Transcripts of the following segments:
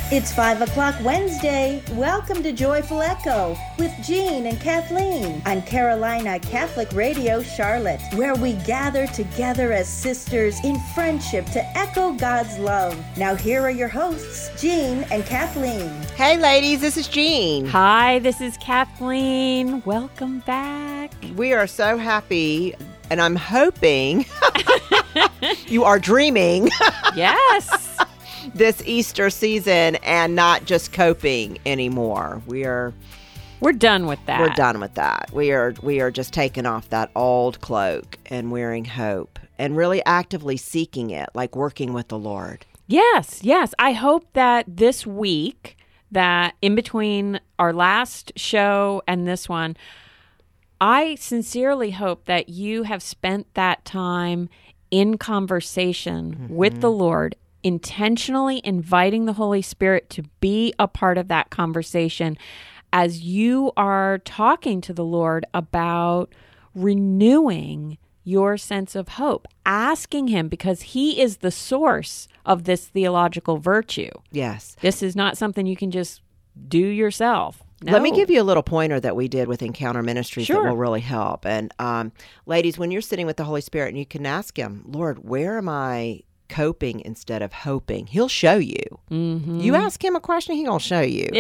It's 5 o'clock Wednesday. Welcome to Joyful Echo with Jean and Kathleen on Carolina Catholic Radio Charlotte, where we gather together as sisters in friendship to echo God's love. Now here are your hosts, Jean and Kathleen. Hey ladies, this is Jean. Hi, this is Kathleen. Welcome back. We are so happy, and I'm hoping you are dreaming. Yes. This Easter season and not just coping anymore. We're done with that. We're done with that. We are just taking off that old cloak and wearing hope and really actively seeking it, like working with the Lord. Yes. I hope that this week, that in between our last show and this one, I sincerely hope that you have spent that time in conversation with the Lord, intentionally inviting the Holy Spirit to be a part of that conversation as you are talking to the Lord about renewing your sense of hope, asking Him, because He is the source of this theological virtue. Yes. This is not something you can just do yourself. No. Let me give you a little pointer that we did with Encounter Ministries Sure. that will really help. And ladies, when you're sitting with the Holy Spirit, and you can ask Him, Lord, where am I coping instead of hoping? He'll show you. Mm-hmm. You ask Him a question, He's going to show you.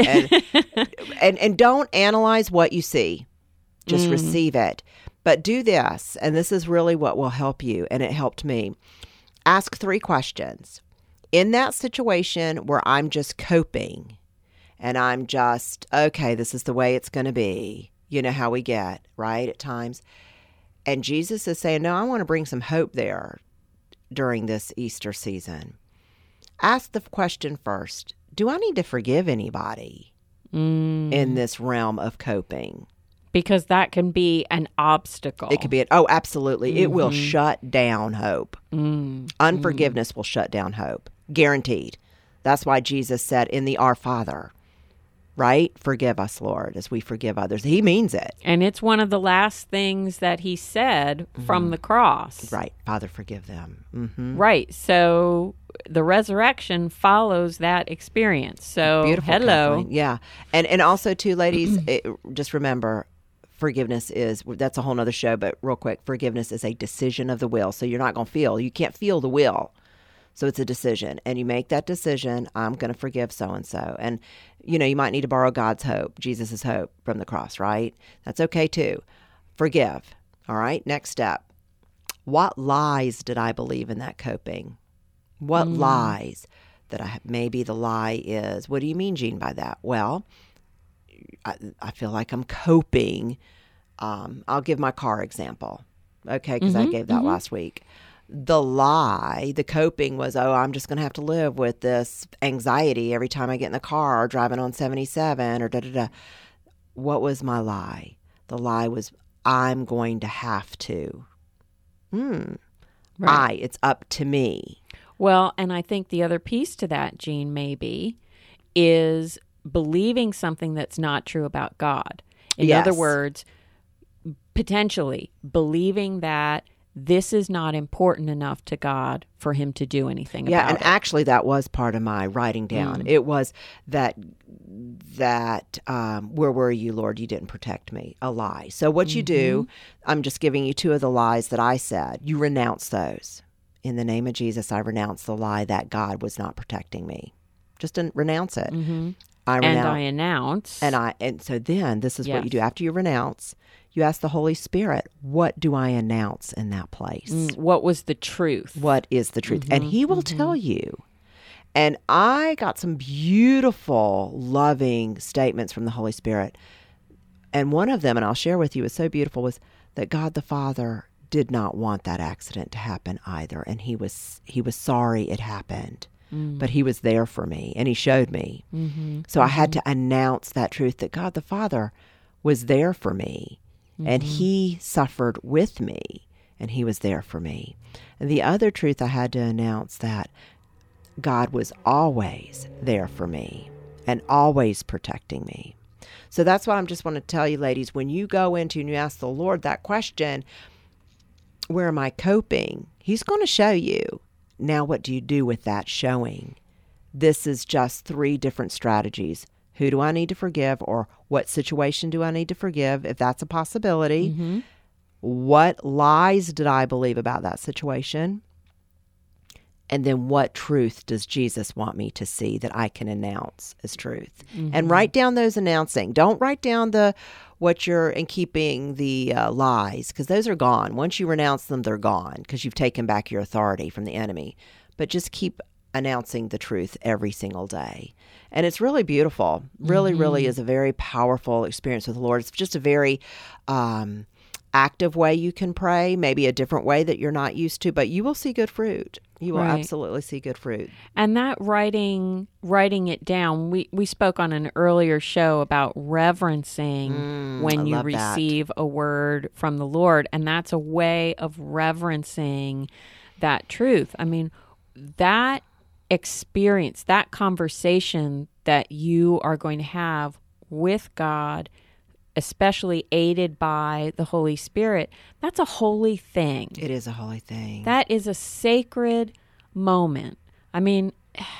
And don't analyze what you see. Just receive it. But do this, and this is really what will help you, and it helped me. Ask 3 questions. In that situation where I'm just coping, and I'm just, okay, this is the way it's going to be. You know how we get, right, at times. And Jesus is saying, no, I want to bring some hope there during this Easter season. Ask the question first, do I need to forgive anybody in this realm of coping? Because that can be an obstacle. It could be, absolutely. It will shut down hope. Unforgiveness will shut down hope. Guaranteed. That's why Jesus said in the Our Father, right? Forgive us, Lord, as we forgive others. He means it. And it's one of the last things that He said from the cross. Right. Father, forgive them. Mm-hmm. Right. So the resurrection follows that experience. So, beautiful, hello. Kathleen. Yeah. And also, too, ladies, just remember, forgiveness that's a whole nother show, but real quick, forgiveness is a decision of the will. So you're not going to feel. You can't feel the will. So it's a decision, and you make that decision, I'm going to forgive so-and-so. And, you might need to borrow God's hope, Jesus' hope from the cross, right? That's okay, too. Forgive, all right? Next step. What lies did I believe in that coping? What lies maybe the lie is, what do you mean, Jean, by that? Well, I feel like I'm coping. I'll give my car example, okay, because I gave that last week. The lie, the coping was, I'm just going to have to live with this anxiety every time I get in the car or driving on 77 or da-da-da. What was my lie? The lie was, I'm going to have to. Right. It's up to me. Well, and I think the other piece to that, Jean, maybe, is believing something that's not true about God. In other words, potentially believing that this is not important enough to God for Him to do anything about it. Yeah, and actually that was part of my writing down. It was that where were you, Lord? You didn't protect me. A lie. So what you do, I'm just giving you 2 of the lies that I said. You renounce those. In the name of Jesus, I renounce the lie that God was not protecting me. Just renounce it. I announce. And so then this is what you do. After you renounce, you ask the Holy Spirit, what do I announce in that place? What was the truth? What is the truth? And He will tell you. And I got some beautiful, loving statements from the Holy Spirit. And one of them, and I'll share with you, is so beautiful, was that God the Father did not want that accident to happen either. And He was sorry it happened. But He was there for me, and He showed me. So I had to announce that truth, that God the Father was there for me, and He suffered with me, and He was there for me. And the other truth I had to announce, that God was always there for me and always protecting me. So that's what I just want to tell you, ladies, when you go into and you ask the Lord that question, where am I coping? He's going to show you. Now, what do you do with that showing? this is just 3 different strategies. Who do I need to forgive, or what situation do I need to forgive, if that's a possibility? Mm-hmm. What lies did I believe about that situation? And then what truth does Jesus want me to see that I can announce as truth? Mm-hmm. And write down those announcing. Don't write down and keeping the lies, because those are gone. Once you renounce them, they're gone, because you've taken back your authority from the enemy. But just keep announcing the truth every single day. And it's really beautiful. Really, really is a very powerful experience with the Lord. It's just a very active way you can pray, maybe a different way that you're not used to, but you will see good fruit. You will absolutely see good fruit. And that writing it down, we spoke on an earlier show about reverencing when you receive a word from the Lord. And that's a way of reverencing that truth. I mean, that experience, that conversation that you are going to have with God, especially aided by the Holy Spirit, that's a holy thing. It is a holy thing. That is a sacred moment. I mean,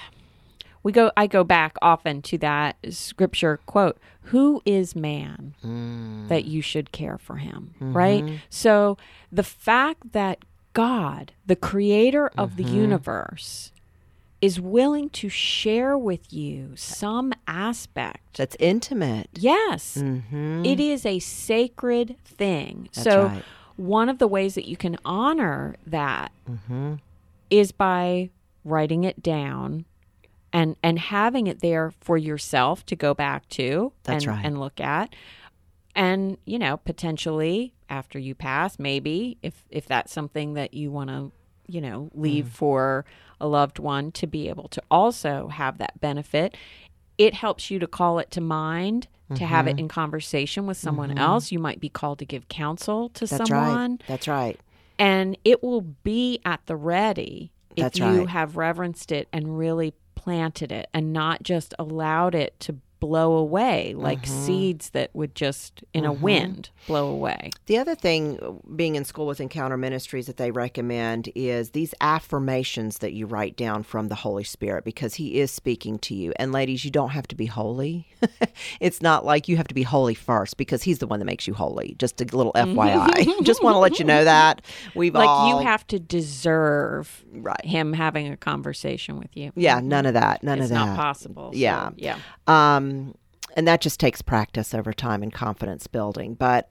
I go back often to that scripture quote, "Who is man that you should care for him?" Right? So the fact that God, the creator of the universe, is willing to share with you some aspect that's intimate. Yes. It is a sacred thing. That's one of the ways that you can honor that is by writing it down and having it there for yourself to go back to and look at. And, potentially after you pass, maybe if that's something that you want to, leave for a loved one to be able to also have that benefit. It helps you to call it to mind, to have it in conversation with someone else. You might be called to give counsel to someone. That's right. And it will be at the ready if you have reverenced it and really planted it and not just allowed it to blow away like seeds that would just in a wind blow away. The other thing, being in school with Encounter Ministries, that they recommend is these affirmations that you write down from the Holy Spirit, because he is speaking to you. And ladies, you don't have to be holy. It's not like you have to be holy first, because he's the one that makes you holy. Just a little FYI. Just want to let you know that. You have to deserve him having a conversation with you. Yeah, none of that. It's not possible. Yeah. So, yeah. And that just takes practice over time and confidence building. But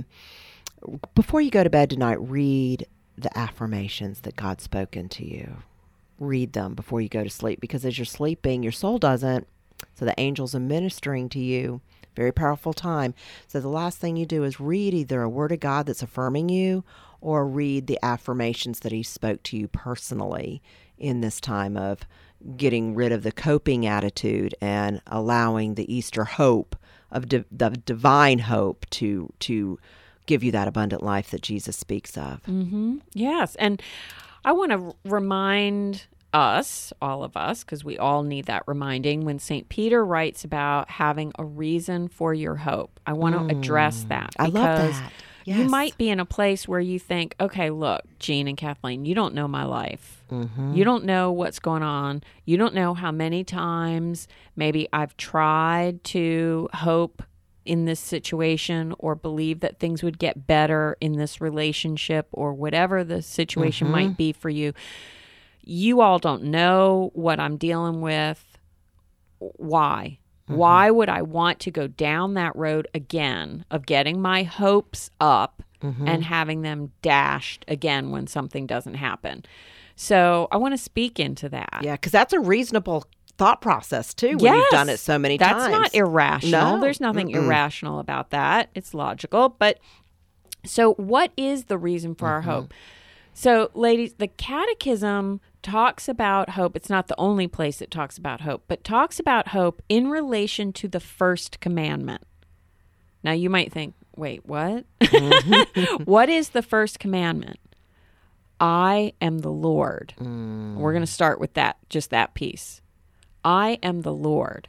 before you go to bed tonight, read the affirmations that God's spoken to you. Read them before you go to sleep, because as you're sleeping, your soul doesn't. So the angels are ministering to you. Very powerful time. So the last thing you do is read either a word of God that's affirming you, or read the affirmations that he spoke to you personally in this time of getting rid of the coping attitude and allowing the Easter hope of the divine hope to give you that abundant life that Jesus speaks of. Yes. And I want to remind us, all of us, because we all need that reminding, when St. Peter writes about having a reason for your hope. I want to address that. I love that. Yes. You might be in a place where you think, okay, look, Jean and Kathleen, you don't know my life. You don't know what's going on. You don't know how many times maybe I've tried to hope in this situation or believe that things would get better in this relationship or whatever the situation might be for you. You all don't know what I'm dealing with. Why? Why would I want to go down that road again of getting my hopes up and having them dashed again when something doesn't happen? So I want to speak into that. Yeah, because that's a reasonable thought process too when you've done it so many times. That's not irrational. No. There's nothing irrational about that. It's logical. But so what is the reason for our hope? So, ladies, the Catechism talks about hope. It's not the only place it talks about hope, but talks about hope in relation to the first commandment. Now, you might think, wait, what? What is the first commandment? I am the Lord. We're going to start with that, just that piece. I am the Lord.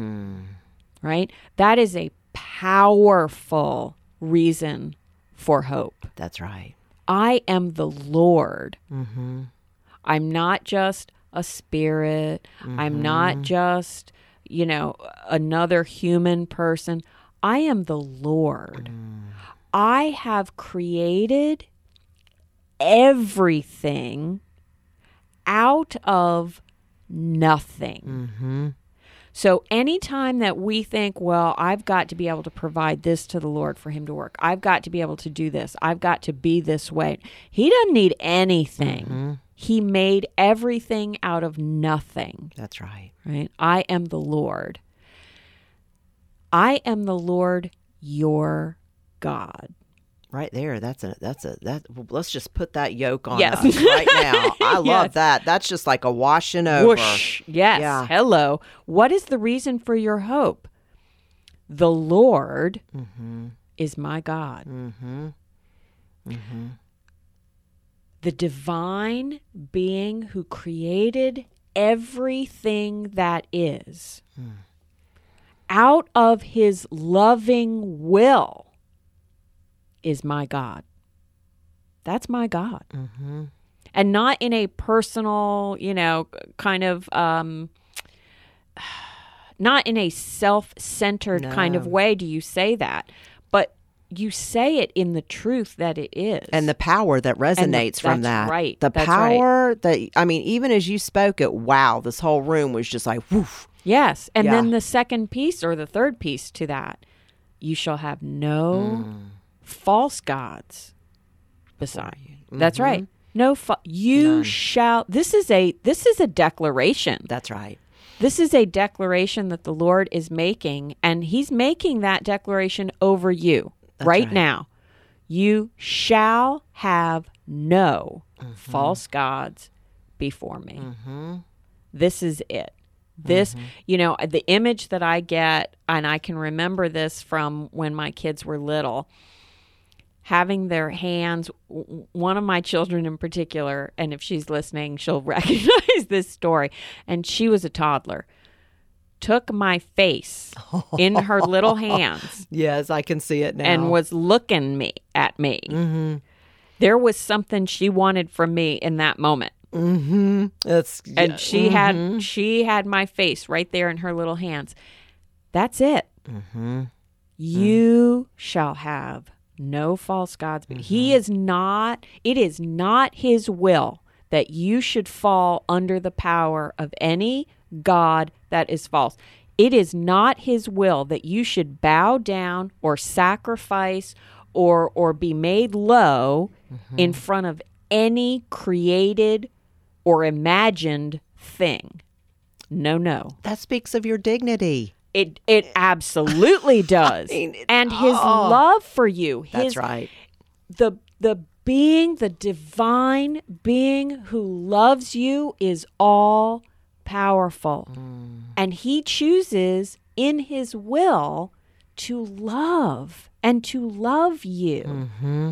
Right? That is a powerful reason for hope. That's right. I am the Lord. I'm not just a spirit. I'm not just, another human person. I am the Lord. I have created everything out of nothing. So anytime that we think, well, I've got to be able to provide this to the Lord for him to work. I've got to be able to do this. I've got to be this way. He doesn't need anything. He made everything out of nothing. That's right. Right? I am the Lord. I am the Lord, your God. Right there. Let's just put that yoke on Yes. us right now. I love Yes. that. That's just like a washing over. Whoosh. Yes. Yeah. Hello. What is the reason for your hope? The Lord is my God. The divine being who created everything that is out of his loving will is my God. That's my God. And not in a personal, kind of, not in a self-centered kind of way do you say that. But you say it in the truth that it is. And the power that resonates from that's that. right. The That's power that, even as you spoke it, wow, this whole room was just like, woof. Yes. And Yeah. then the second piece or the third piece to that, you shall have no false gods beside you. That's right. No, you shall. This is a declaration. That's right. This is a declaration that the Lord is making, and he's making that declaration over you right now. You shall have no false gods before me. This is it. This, the image that I get, and I can remember this from when my kids were little, having their hands, one of my children in particular, and if she's listening, she'll recognize this story, and she was a toddler, took my face in her little hands Yes, I can see it now. and was looking at me. There was something she wanted from me in that moment. That's, And she had my face right there in her little hands. That's it. You shall have no false gods. It is not his will that you should fall under the power of any god that is false. It is not his will that you should bow down or sacrifice or be made low in front of any created or imagined thing. No. that speaks of your dignity. It absolutely does. And his love for you. That's right. The being, the divine being who loves you is all powerful. And he chooses in his will to love and to love you.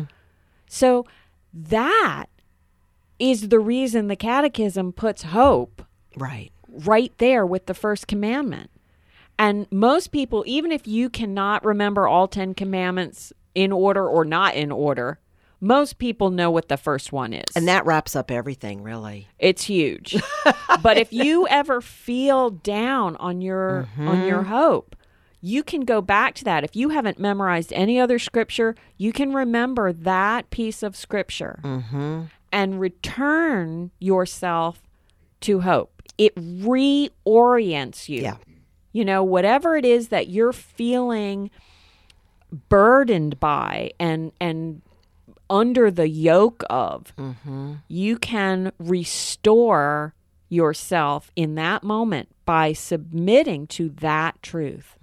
So that is the reason the Catechism puts hope right there with the first commandment. And most people, even if you cannot remember all 10 commandments in order or not in order, most people know what the first one is. And that wraps up everything, really. It's huge. But if you ever feel down on your hope, you can go back to that. If you haven't memorized any other scripture, you can remember that piece of scripture and return yourself to hope. It reorients you. Yeah. Whatever it is that you're feeling burdened by and under the yoke of, you can restore yourself in that moment by submitting to that truth.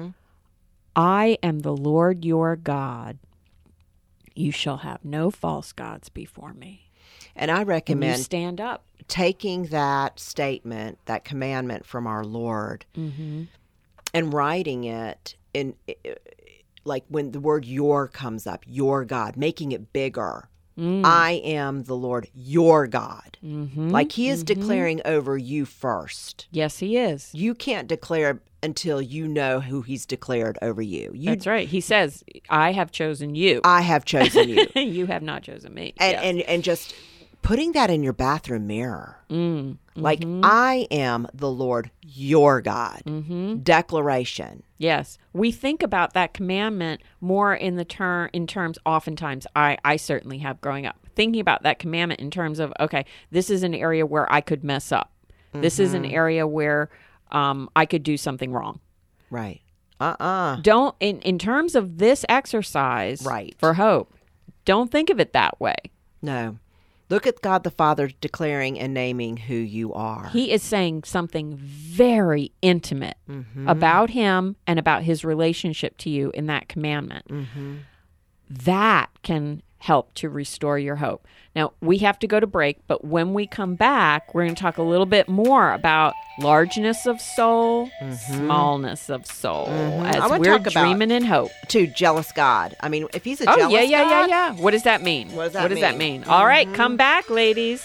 I am the Lord your God. You shall have no false gods before me. And I recommend You stand up. taking that statement, that commandment from our Lord, and writing it in, like when the word your comes up, your God, making it bigger. I am the Lord, your God. Like he is declaring over you first. Yes, he is. You can't declare until you know who he's declared over you. That's right. He says, I have chosen you. I have chosen you. You have not chosen me. And just putting that in your bathroom mirror. Like, I am the Lord your God. Declaration. Yes. We think about that commandment more in terms, oftentimes, I certainly have growing up, thinking about that commandment in terms of, okay, this is an area where I could mess up. This is an area where I could do something wrong. Right. Don't, in terms of this exercise for hope, don't think of it that way. No. Look at God the Father declaring and naming who you are. He is saying something very intimate about him and about his relationship to you in that commandment. That can help to restore your hope. Now, we have to go to break, but when we come back, we're going to talk a little bit more about largeness of soul, smallness of soul, as we're dreaming in hope. To jealous God. I mean, if he's a jealous God. Yeah. What does that mean? What does that mean? All right, come back, ladies.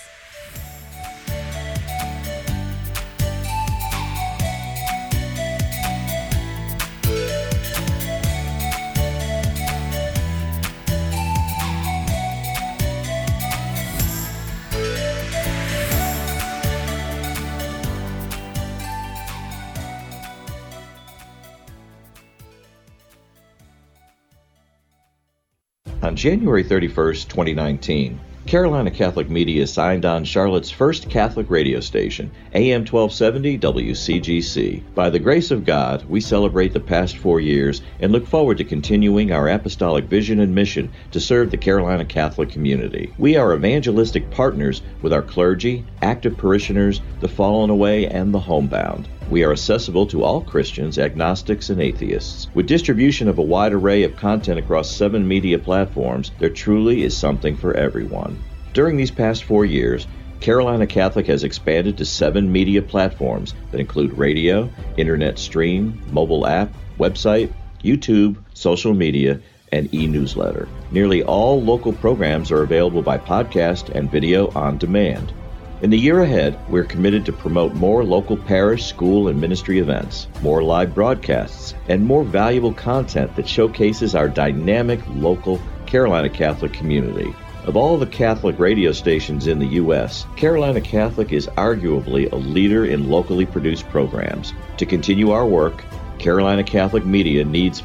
On January 31st, 2019, Carolina Catholic Media signed on Charlotte's first Catholic radio station, AM 1270 WCGC. By the grace of God, we celebrate the past 4 years and look forward to continuing our apostolic vision and mission to serve the Carolina Catholic community. We are evangelistic partners with our clergy, active parishioners, the fallen away, and the homebound. We are accessible to all Christians, agnostics, and atheists. With distribution of a wide array of content across 7 media platforms, there truly is something for everyone. During these past 4 years, Carolina Catholic has expanded to 7 media platforms that include radio, internet stream, mobile app, website, YouTube, social media, and e-newsletter. Nearly all local programs are available by podcast and video on demand. In the year ahead, we're committed to promote more local parish, school, and ministry events, more live broadcasts, and more valuable content that showcases our dynamic local Carolina Catholic community. Of all the Catholic radio stations in the U.S., Carolina Catholic is arguably a leader in locally produced programs. To continue our work, Carolina Catholic Media needs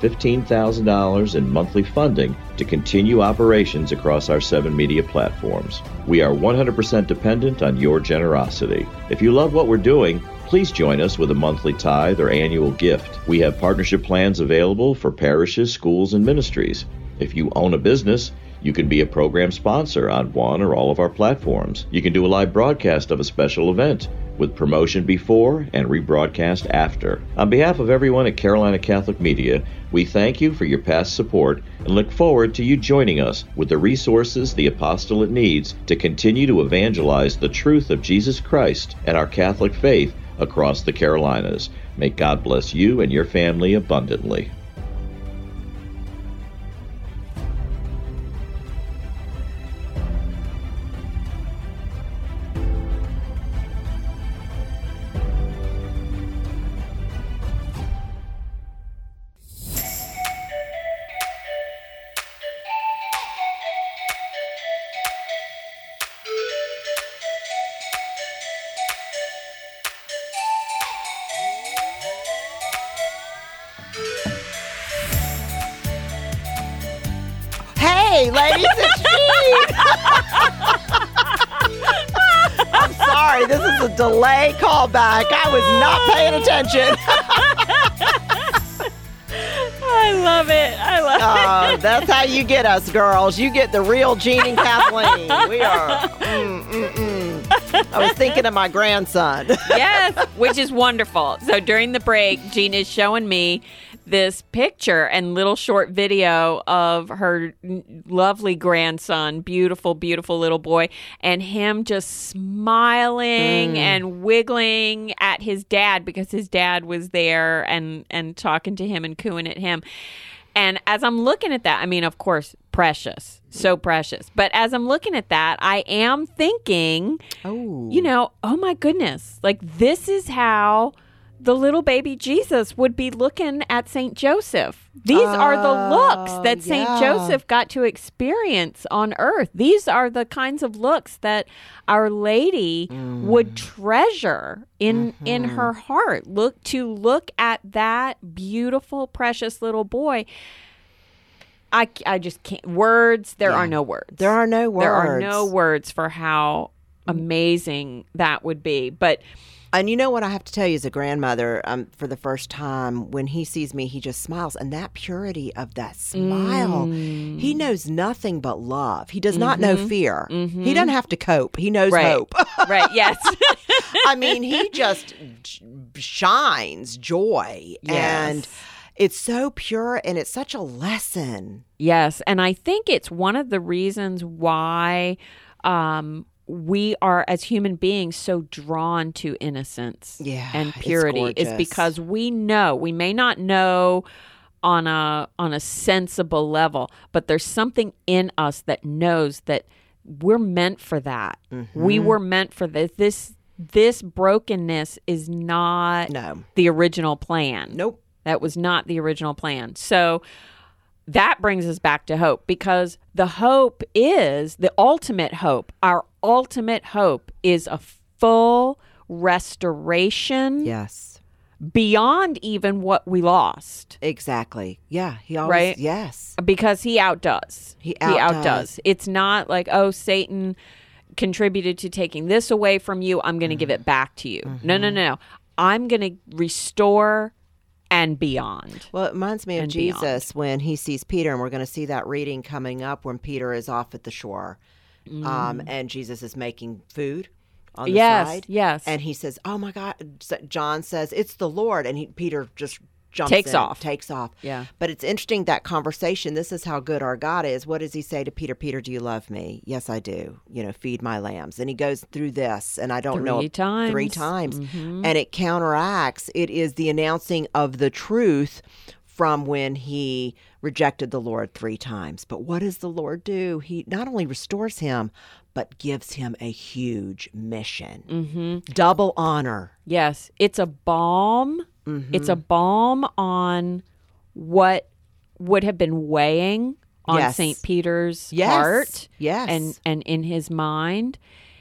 $15,000 in monthly funding to continue operations across our 7 media platforms. We are 100% dependent on your generosity. If you love what we're doing, please join us with a monthly tithe or annual gift. We have partnership plans available for parishes, schools, and ministries. If you own a business, you can be a program sponsor on one or all of our platforms. You can do a live broadcast of a special event with promotion before and rebroadcast after. On behalf of everyone at Carolina Catholic Media, we thank you for your past support and look forward to you joining us with the resources the apostolate needs to continue to evangelize the truth of Jesus Christ and our Catholic faith across the Carolinas. May God bless you and your family abundantly. Hey, ladies, it's Jean. I'm sorry, this is a delay callback. I was not paying attention. I love it. That's how you get us, girls. You get the real Jean and Kathleen. We are. I was thinking of my grandson. Yes, which is wonderful. So during the break, Jean is showing me this picture and little short video of her lovely grandson, beautiful, beautiful little boy, and him just smiling and wiggling at his dad because his dad was there and talking to him and cooing at him. And as I'm looking at that, I mean, of course, precious, so precious. But as I'm looking at that, I am thinking, oh my goodness, like this is how the little baby Jesus would be looking at St. Joseph. These are the looks that St. Joseph got to experience on earth. These are the kinds of looks that Our Lady would treasure in her heart. Look at that beautiful, precious little boy. I just can't. Words, there are no words. There are no words. There are no words for how amazing that would be. But and you know what I have to tell you as a grandmother, for the first time, when he sees me, he just smiles. And that purity of that smile, he knows nothing but love. He does not know fear. He doesn't have to cope. He knows hope. Right, yes. I mean, he just shines joy. Yes. And it's so pure, and it's such a lesson. Yes, and I think it's one of the reasons why we are, as human beings, so drawn to innocence and purity, is because we know. We may not know on a sensible level, but there's something in us that knows that we're meant for that. We were meant for this. This brokenness is not the original plan. Nope. That was not the original plan. So that brings us back to hope, because the hope is the ultimate hope. Our ultimate hope is a full restoration. Yes. Beyond even what we lost. Exactly. Yeah. He always, right? Yes. Because he outdoes. He outdoes. It's not like, oh, Satan contributed to taking this away from you. I'm going to give it back to you. No. I'm going to restore and beyond. Well, it reminds me of Jesus when he sees Peter, and we're going to see that reading coming up when Peter is off at the shore, and Jesus is making food on the side. Yes. And he says, "Oh my God!" John says, "It's the Lord," and Peter just takes off. Yeah. But it's interesting, that conversation. This is how good our God is. What does he say to Peter? Peter, do you love me? Yes, I do. Feed my lambs. And he goes through this, and I don't know. 3 times. And it counteracts. It is the announcing of the truth from when he rejected the Lord 3 times. But what does the Lord do? He not only restores him, but gives him a huge mission. Double honor. Yes. It's a balm. It's a balm on what would have been weighing on St. Peter's heart and in his mind.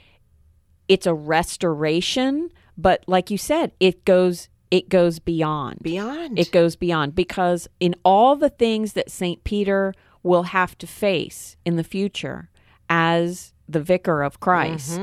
It's a restoration, but like you said, it goes beyond. It goes beyond, because in all the things that St. Peter will have to face in the future as the vicar of Christ,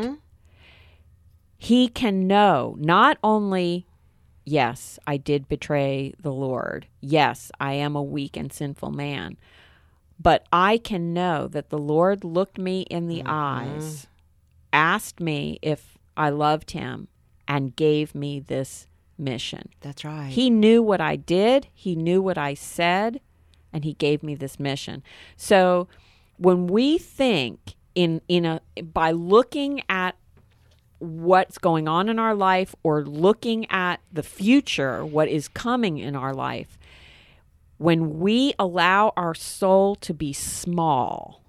he can know not only, yes, I did betray the Lord. Yes, I am a weak and sinful man. But I can know that the Lord looked me in the eyes, asked me if I loved him, and gave me this mission. That's right. He knew what I did. He knew what I said, and he gave me this mission. So when we think by looking at what's going on in our life, or looking at the future, what is coming in our life, when we allow our soul to be small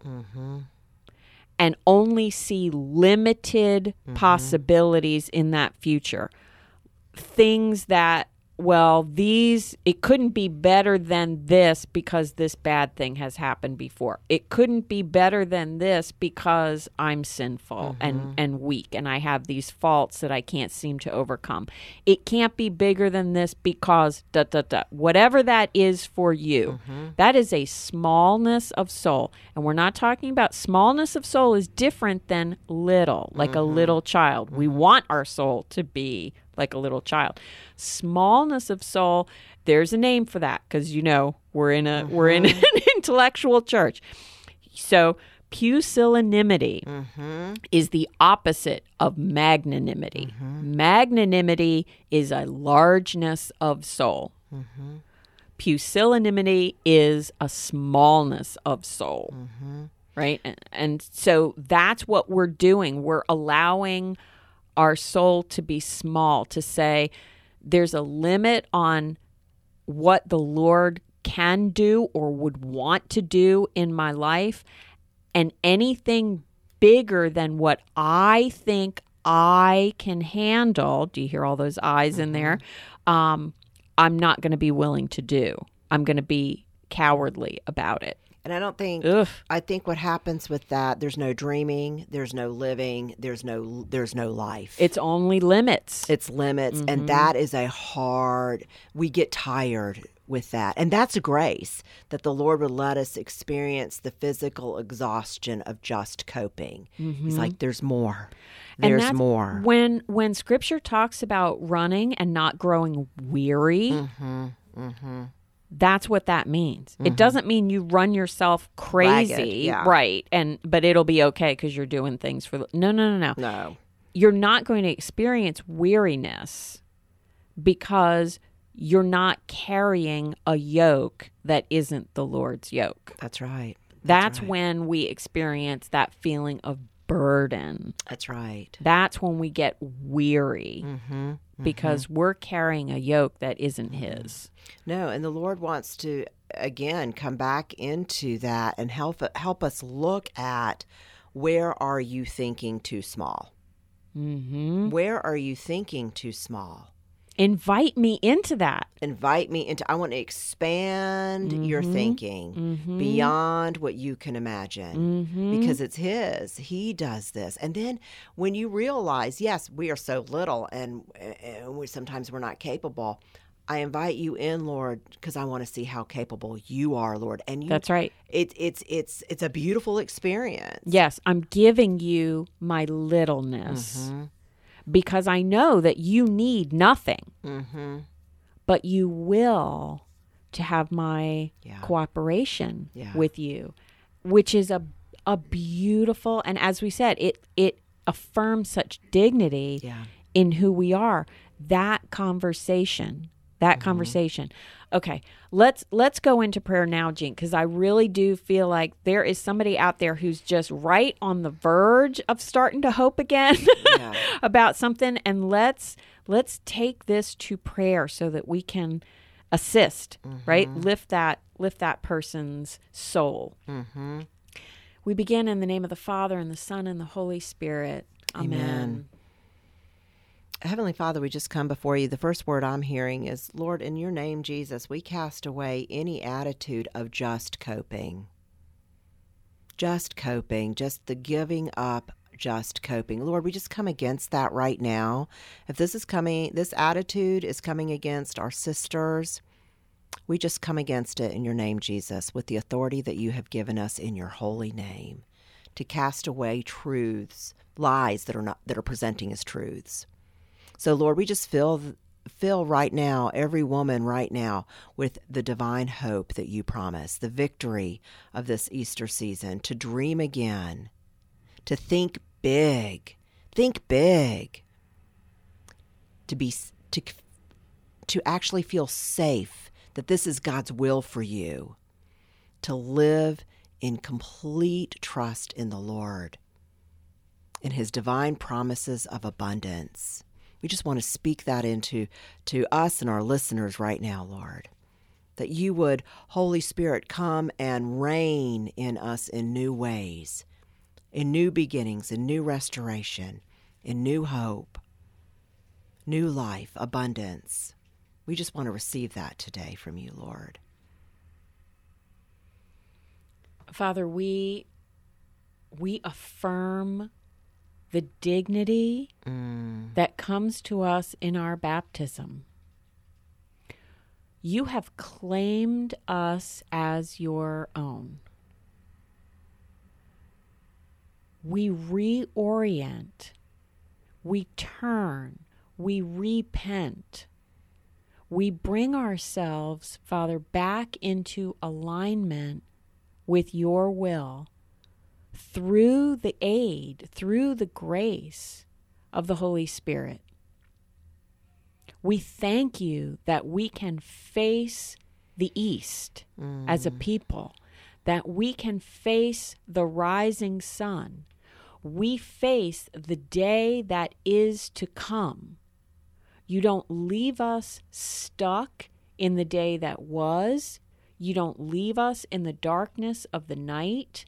and only see limited possibilities in that future, things that, well, it couldn't be better than this because this bad thing has happened before. It couldn't be better than this because I'm sinful and weak, and I have these faults that I can't seem to overcome. It can't be bigger than this because whatever that is for you. That is a smallness of soul. And we're not talking about smallness of soul is different than little, like a little child. We want our soul to be like a little child. Smallness of soul, there's a name for that, because we're in an intellectual church. So pusillanimity is the opposite of magnanimity. Magnanimity is a largeness of soul. Pusillanimity is a smallness of soul. Right? And so that's what we're doing. We're allowing our soul to be small, to say there's a limit on what the Lord can do or would want to do in my life, and anything bigger than what I think I can handle, do you hear all those I's in there? I'm not going to be willing to do. I'm going to be cowardly about it. And I don't think, Ugh. I think what happens with that, there's no dreaming, there's no living, there's no life. It's only limits. It's limits. And that is we get tired with that. And that's a grace that the Lord would let us experience the physical exhaustion of just coping. He's like, there's more. There's more. When Scripture talks about running and not growing weary, that's what that means. It doesn't mean you run yourself crazy, Ragged, yeah. right? But it'll be okay because you're doing things for no. No. You're not going to experience weariness because you're not carrying a yoke that isn't the Lord's yoke. That's right. That's right. when we experience that feeling of burden. That's right. That's when we get weary because we're carrying a yoke that isn't His. No, and the Lord wants to, again, come back into that and help us look at, where are you thinking too small? Where are you thinking too small? Invite me into that. Invite me into, I want to expand your thinking beyond what you can imagine because it's His. He does this. And then when you realize, yes, we are so little and sometimes we're not capable, I invite you in, Lord, because I want to see how capable you are, Lord. And That's right. It's a beautiful experience. Yes, I'm giving you my littleness because I know that you need nothing, but you will to have my cooperation with you, which is a beautiful, and as we said, it affirms such dignity in who we are. That conversation. Okay, let's go into prayer now, Jean, because I really do feel like there is somebody out there who's just right on the verge of starting to hope again about something, and let's take this to prayer so that we can assist, right? Lift that person's soul. We begin in the name of the Father and the Son and the Holy Spirit. Amen. Heavenly Father, we just come before you. The first word I'm hearing is, Lord, in your name, Jesus, we cast away any attitude of just coping. Just coping, just the giving up, just coping. Lord, we just come against that right now. If this attitude is coming against our sisters, we just come against it in your name, Jesus, with the authority that you have given us in your holy name, to cast away truths, lies that are presenting as truths. So, Lord, we just fill right now, every woman right now, with the divine hope that you promise, the victory of this Easter season, to dream again, to think big, to actually feel safe, that this is God's will for you, to live in complete trust in the Lord, in His divine promises of abundance. We just want to speak that into us and our listeners right now, Lord, that you would, Holy Spirit, come and reign in us in new ways, in new beginnings, in new restoration, in new hope, new life, abundance. We just want to receive that today from you, Lord. Father, we affirm the dignity that comes to us in our baptism. You have claimed us as your own. We reorient, we turn, we repent. We bring ourselves, Father, back into alignment with your will, through the aid, through the grace of the Holy Spirit. We thank you that we can face the East as a people, that we can face the rising sun. We face the day that is to come. You don't leave us stuck in the day that was. You don't leave us in the darkness of the night.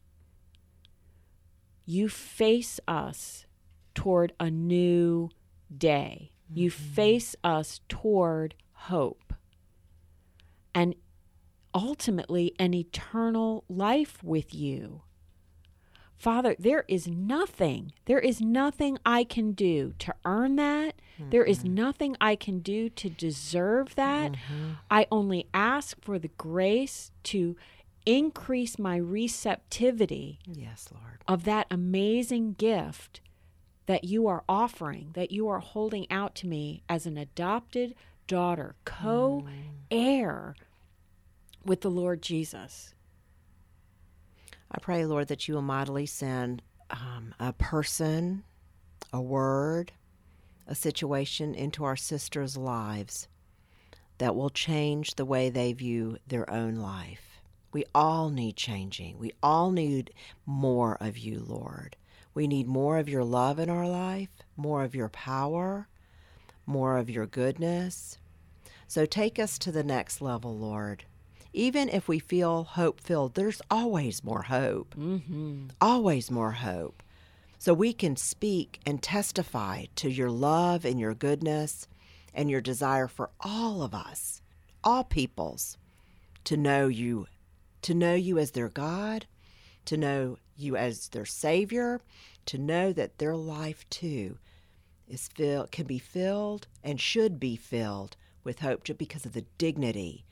You face us toward a new day. You face us toward hope and ultimately an eternal life with you. Father, there is nothing I can do to earn that. Mm-hmm. There is nothing I can do to deserve that. Mm-hmm. I only ask for the grace to increase my receptivity, yes, Lord, of that amazing gift that you are offering, that you are holding out to me as an adopted daughter, co-heir with the Lord Jesus. I pray, Lord, that you will mightily send a person, a word, a situation into our sisters' lives that will change the way they view their own life. We all need changing. We all need more of you, Lord. We need more of your love in our life, more of your power, more of your goodness. So take us to the next level, Lord. Even if we feel hope-filled, there's always more hope. Mm-hmm. Always more hope. So we can speak and testify to your love and your goodness and your desire for all of us, all peoples, to know you as their God, to know you as their Savior, to know that their life too can be filled and should be filled with hope just because of the dignity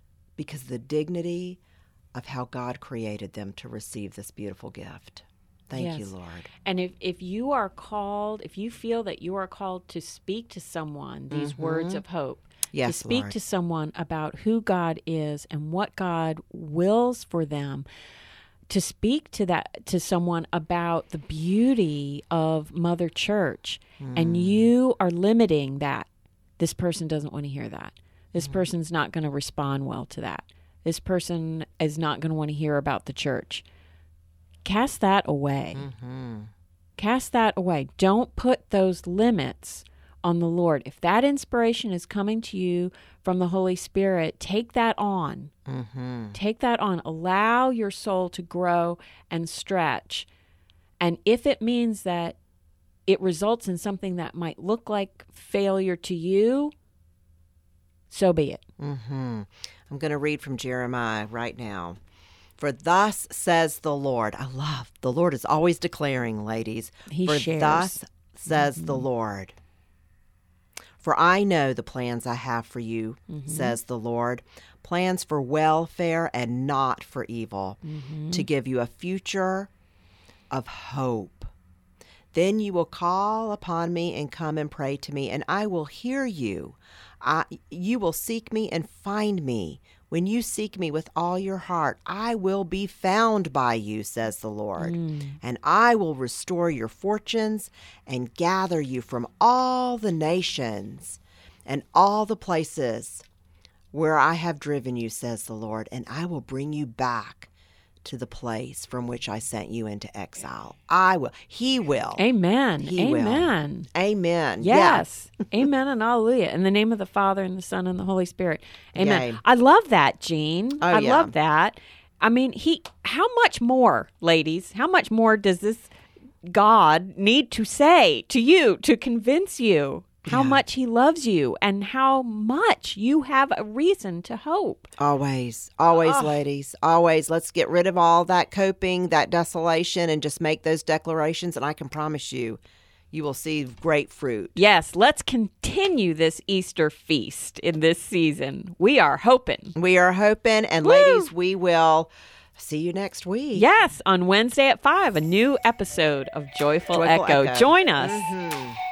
of how God created them to receive this beautiful gift. Thank you, Lord. And if you are called, if you feel that you are called to speak to someone these words of hope, to speak Lord. To someone about who God is and what God wills for them, to speak to someone about the beauty of Mother Church, and you are limiting that, this person doesn't want to hear that. This person's not going to respond well to that. This person is not going to want to hear about the church. Cast that away. Mm-hmm. Cast that away. Don't put those limits on the Lord. If that inspiration is coming to you from the Holy Spirit, take that on. Mm-hmm. Take that on. Allow your soul to grow and stretch. And if it means that it results in something that might look like failure to you, so be it. Mm-hmm. I'm going to read from Jeremiah right now. For thus says the Lord. I love, the Lord is always declaring, ladies. He shares. Thus says the Lord. For I know the plans I have for you, says the Lord. Plans for welfare and not for evil, to give you a future of hope. Then you will call upon me and come and pray to me, and I will hear you. You will seek me and find me. When you seek me with all your heart, I will be found by you, says the Lord. And I will restore your fortunes and gather you from all the nations and all the places where I have driven you, says the Lord. And I will bring you back to the place from which I sent you into exile. I will. He will. Amen. He Amen. will. Amen. Yes. Amen and hallelujah. In the name of the Father and the Son and the Holy Spirit. Amen. Yay. I love that, Jean. I yeah. love that. I mean, how much more, ladies, how much more does this God need to say to you to convince you how much he loves you and how much you have a reason to hope? Always, ladies, always. Let's get rid of all that coping, that desolation, and just make those declarations. And I can promise you, you will see great fruit. Yes, let's continue this Easter feast in this season. We are hoping. And ladies, we will see you next week. Yes, on Wednesday at 5, a new episode of Joyful Echo. Join us.